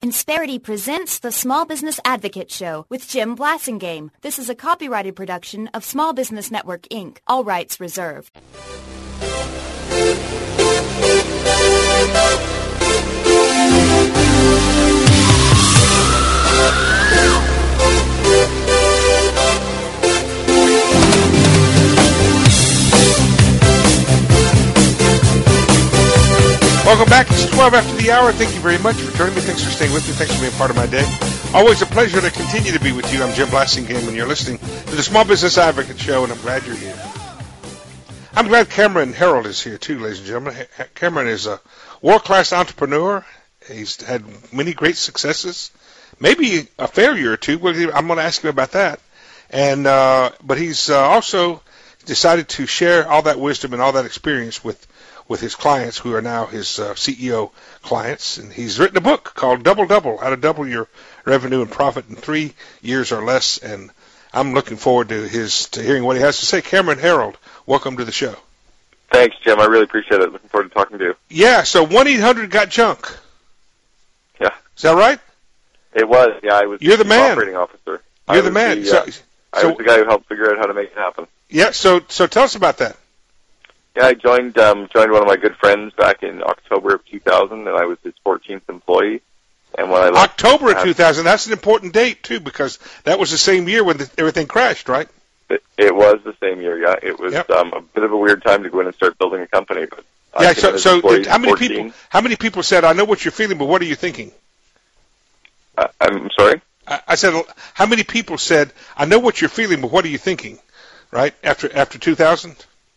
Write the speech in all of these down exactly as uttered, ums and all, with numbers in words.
Insperity presents the Small Business Advocate Show with Jim Blasingame. This is a copyrighted production of Small Business Network, Incorporated. All rights reserved. Welcome back. It's twelve after the hour. Thank you very much for joining me. Thanks for staying with me. Thanks for being part of my day. Always a pleasure to continue to be with you. I'm Jim Blasingame, and you're listening to the Small Business Advocate Show, and I'm glad you're here. I'm glad Cameron Herold is here, too, ladies and gentlemen. Cameron is a world-class entrepreneur. He's had many great successes, maybe a failure or two. I'm going to ask him about that. And uh, But he's uh, also decided to share all that wisdom and all that experience with with his clients, who are now his uh, C E O clients. And he's written a book called Double Double, How to Double Your Revenue and Profit in Three Years or Less. And I'm looking forward to his to hearing what he has to say. Cameron Herold, welcome to the show. Thanks, Jim. I really appreciate it. Looking forward to talking to you. Yeah, so one eight hundred got junk. Yeah. Is that right? It was, yeah. I was You're the the man. operating officer. You're the man. The, so, uh, so, I was the guy who helped figure out how to make it happen. Yeah, so so tell us about that. Yeah, I joined um, joined one of my good friends back in October of two thousand, and I was his fourteenth employee. And when I left, October of two thousand, that's an important date, too, because that was the same year when the, everything crashed, right? It, it was the same year, yeah. It was yep. um, a bit of a weird time to go in and start building a company. But yeah, so, so how many fourteen. people How many people said, I know what you're feeling, but what are you thinking? Uh, I'm sorry? I, I said, how many people said, I know what you're feeling, but what are you thinking, right, after after two thousand?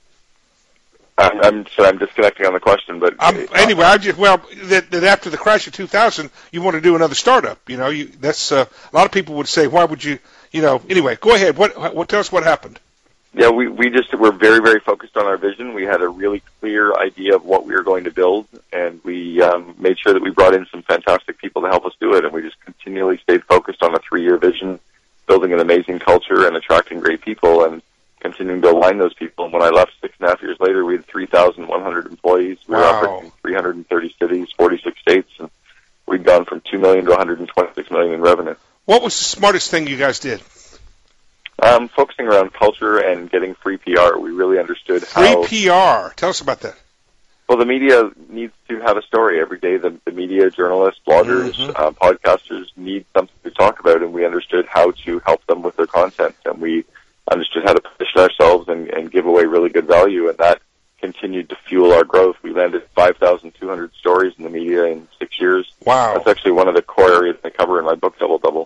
I'm, I'm sorry, I'm disconnecting on the question, but um, anyway, I just well that, that after the crash of two thousand, you want to do another startup. You know, you, that's uh, a lot of people would say, why would you? You know, anyway, go ahead. What? What? Tell us what happened. Yeah, we we just were very very focused on our vision. We had a really clear idea of what we were going to build, and we um, made sure that we brought in some fantastic people to help us do it. And we just continually stayed focused on a three year vision, building an amazing culture and attracting great people, and continuing to align those people. And when I left six and a half years later, we had three thousand one hundred employees. We were wow. operating in three hundred thirty cities, forty-six states, and we'd gone from two million dollars to one hundred twenty-six million dollars in revenue. What was the smartest thing you guys did? Um, focusing around culture and getting free P R. We really understood free how... Free P R. Tell us about that. Well, the media needs to have a story every day. The, the media, journalists, bloggers, mm-hmm. uh, podcasters need something to talk about, and we understood how to help them with their content. And we understood how to position ourselves and, and give away really good value, and that continued to fuel our growth. We landed five thousand two hundred stories in the media in six years. Wow. That's actually one of the core areas I cover in my book, Double Double.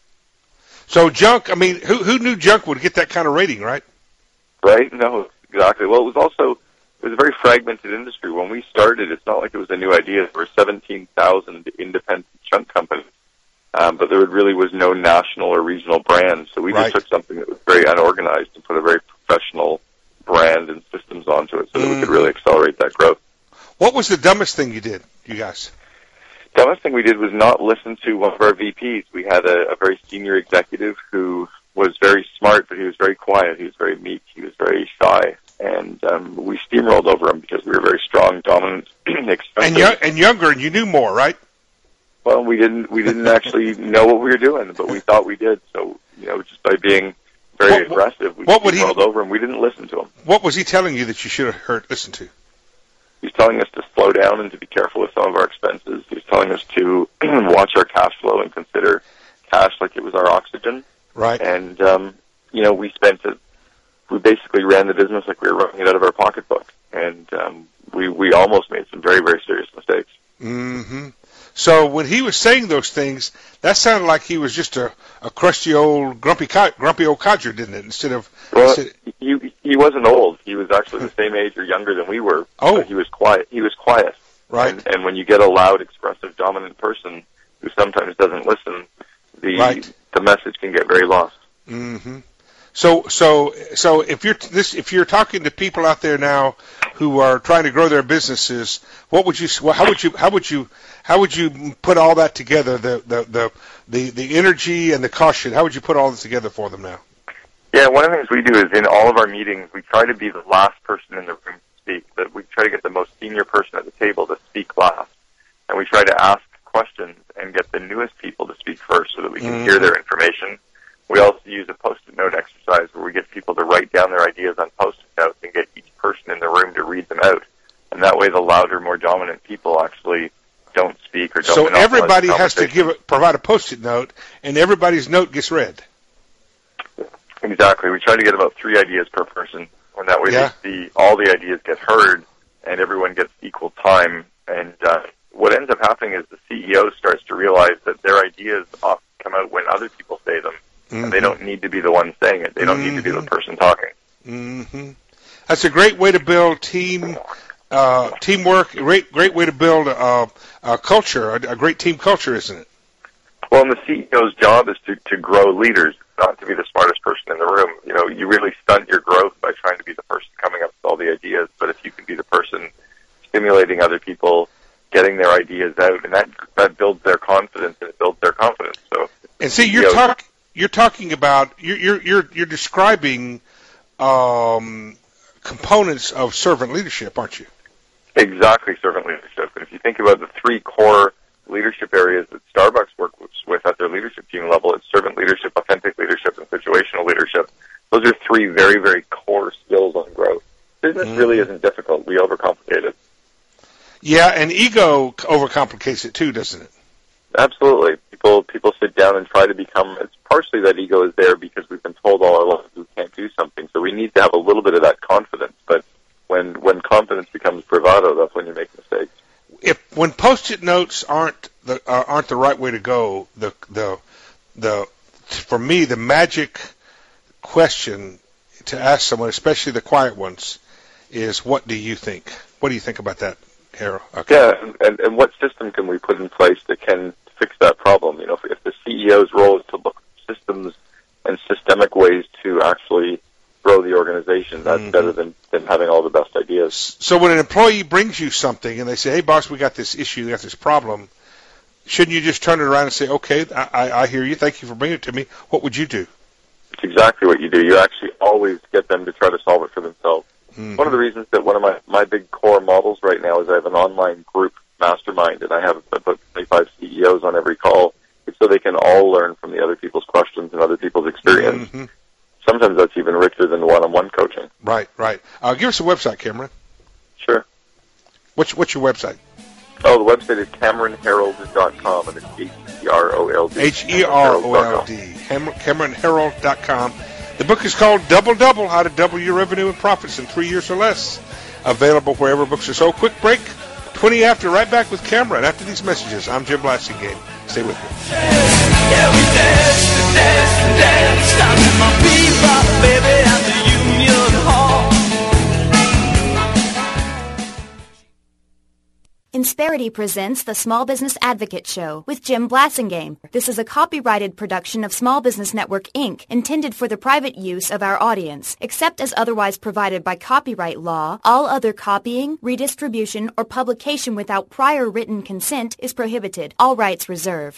So junk, I mean, who who knew junk would get that kind of rating, right? Right? No, exactly. Well, it was also, it was a very fragmented industry. When we started, it's not like it was a new idea. There were seventeen thousand independent junk companies. Um, but there really was no national or regional brand, so we right. just took something that was very unorganized and put a very professional brand and systems onto it so that mm. we could really accelerate that growth. What was the dumbest thing you did, you guys? The dumbest thing we did was not listen to one of our V Ps. We had a, a very senior executive who was very smart, but he was very quiet. He was very meek. He was very shy. And um, we steamrolled over him because we were very strong, dominant, expensive. And, young, and younger, and you knew more, right? Well, we didn't. We didn't actually know what we were doing, but we thought we did. So, you know, just by being very what, aggressive, we what would he, rolled over, and we didn't listen to him. What was he telling you that you should have heard, listened to? He was telling us to slow down and to be careful with some of our expenses. He was telling us to watch our cash flow and consider cash like it was our oxygen. Right. And um, you know, we spent it. We basically ran the business like we were running it out of our pocketbook, and um, we we almost made some very very serious mistakes. Mm-hmm. So when he was saying those things, that sounded like he was just a, a crusty old grumpy grumpy old codger, didn't it? Instead of well, instead, he he wasn't old. He was actually the same age or younger than we were. Oh, but he was quiet. He was quiet. Right. And, and when you get a loud, expressive, dominant person who sometimes doesn't listen, the right. the message can get very lost. Mm-hmm. So so so if you're this if you're talking to people out there now who are trying to grow their businesses, what would you how would you how would you how would you put all that together, the the the the, the energy and the caution? How would you put all this together for them now? Yeah, one of the things we do is in all of our meetings, we try to be the last person in the room to speak. That we try to get the most senior person at the table to speak last, and we try to ask questions and get the newest people to speak first so that we can mm-hmm. hear their information. We also use a Post-it note exercise where we get people to write down their ideas on Post-it notes and get each person in the room to read them out. And that way the louder, more dominant people actually don't speak or don't. So everybody has to give it, provide a Post-it note, and everybody's note gets read. Exactly. We try to get about three ideas per person, and that way yeah. the, all the ideas get heard and everyone gets equal time. And uh, what ends up happening is the C E O starts to realize that their ideas often come out when other people say them, mm-hmm. and they don't need to be the one saying it. They don't mm-hmm. need to be the person talking. Mm-hmm. That's a great way to build team uh, teamwork. Great, great way to build a, a culture, a, a great team culture, isn't it? Well, and the C E O's job is to, to grow leaders, not to be the smartest person in the room. You know, you really stunt your growth by trying to be the person coming up with all the ideas. But if you can be the person stimulating other people, getting their ideas out, and that that builds their confidence and it builds their confidence. So, and see, you're talking you're talking about you're you're you're, you're describing um, components of servant leadership, aren't you? Exactly, servant leadership. And if you think about the three core leadership areas that Starbucks works with at their leadership team level, it's servant leadership, authentic leadership, and situational leadership. Those are three very, very core skills on growth. Business mm-hmm. really isn't difficult. We overcomplicate it. Yeah, and ego overcomplicates it too, doesn't it? Absolutely. People people sit down and try to become, it's partially that ego is there because we've been told all our lives we can't do something. So we need to have a little bit of that confidence. But when when confidence becomes bravado, that's when you make mistakes. If when Post-it notes aren't the uh, aren't the right way to go, the the the for me the magic question to ask someone, especially the quiet ones, is what do you think? What do you think about that, Harold? Okay. Yeah, and, and what system can we put in place that can fix that problem? You know, if, if the C E O's role is to look at systems and systemic ways to actually grow the organization, that's mm-hmm. better than, than having all the best ideas. So when an employee brings you something and they say, hey, boss, we got this issue, we got this problem, shouldn't you just turn it around and say, okay, I, I hear you, thank you for bringing it to me. What would you do? It's exactly what you do. You actually always get them to try to solve it for themselves. Mm-hmm. One of the reasons that one of my, my big core models right now is I have an online group mastermind, and I have about twenty-five C E Os on every call, so they can all learn from the other people's questions and other people's experience. Mm-hmm. Sometimes that's even richer than one-on-one coaching. Right, right. Uh, give us a website, Cameron. Sure. What's what's your website? Oh, the website is Cameron Herold dot com, and it's H E R O L D. H E R O L D. Cameron Herold dot com. The book is called Double Double, How to Double Your Revenue and Profits in Three Years or Less. Available wherever books are sold. Quick break. twenty after, right back with Cameron. After these messages, I'm Jim Blasingame. Stay with me. Yeah, we dance, dance, dance, down to my bebop, baby, at the Union Hall. Insperity presents the Small Business Advocate Show with Jim Blasingame. This is a copyrighted production of Small Business Network, Incorporated, intended for the private use of our audience. Except as otherwise provided by copyright law, all other copying, redistribution, or publication without prior written consent is prohibited. All rights reserved.